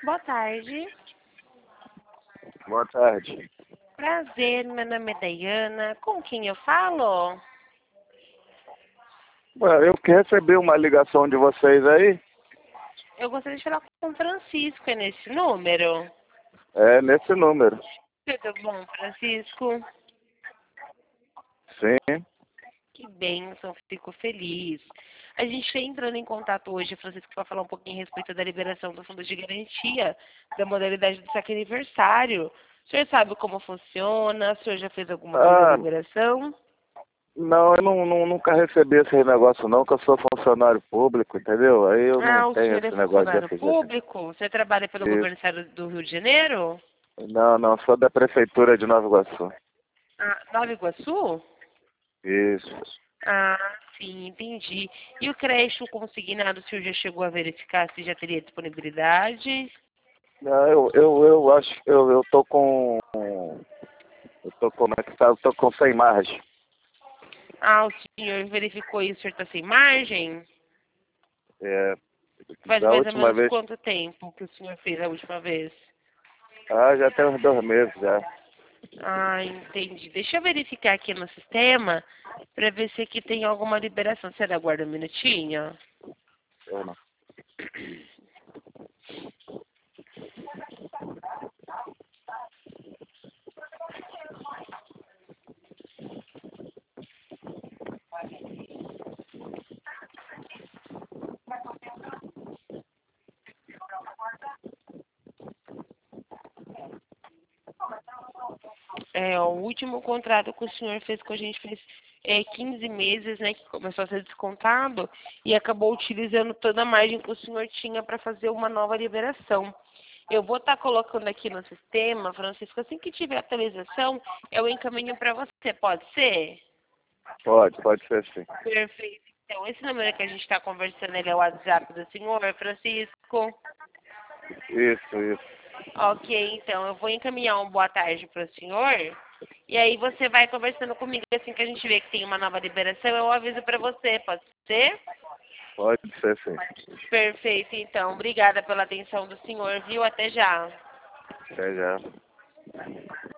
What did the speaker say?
Boa tarde. Boa tarde. Prazer, meu nome é Dayana. Com quem eu falo? Ué, eu que recebi uma ligação de vocês aí. Eu gostaria de falar com o Francisco, é nesse número? É nesse número. Tudo bom, Francisco? Sim. Que bênção, fico feliz. A gente está entrando em contato hoje, Francisco, para falar um pouquinho a respeito da liberação do fundo de garantia, da modalidade do saque aniversário. O senhor sabe como funciona? O senhor já fez alguma vez a Ah, liberação? não, eu nunca recebi esse negócio não, que eu sou funcionário público, entendeu? Aí eu não Ah, o tenho senhor é esse negócio de funcionário FGTS. público? Você trabalha pelo Isso. governo do estado do Rio de Janeiro? Não, sou da prefeitura de Nova Iguaçu. Ah, Nova Iguaçu? Isso. Ah, sim, entendi. E o crédito consignado, o senhor já chegou a verificar se já teria disponibilidade? Não, eu acho que eu tô com. Eu tô como é que tá? Eu tô com sem margem. Ah, o senhor verificou isso, o senhor está sem margem? É, Faz da mais ou última menos vez. quanto tempo que o senhor fez a última vez? Ah, já tem uns 2 meses já. Ah, entendi. Deixa eu verificar aqui no sistema para ver se aqui tem alguma liberação. Você aguarda um minutinho? Eu não. É, o último contrato que o senhor fez com a gente fez 15 meses, né, que começou a ser descontado e acabou utilizando toda a margem que o senhor tinha para fazer uma nova liberação. Eu vou estar colocando aqui no sistema, Francisco, assim que tiver atualização, eu encaminho para você, pode ser? Pode ser sim. Perfeito. Então, esse número que a gente está conversando, ele é o WhatsApp do senhor, Francisco? Isso. Ok, então, eu vou encaminhar uma boa tarde para o senhor. E aí você vai conversando comigo assim que a gente vê que tem uma nova liberação, eu aviso para você, pode ser? Pode ser sim. Perfeito, então. Obrigada pela atenção do senhor, viu? Até já. Até já.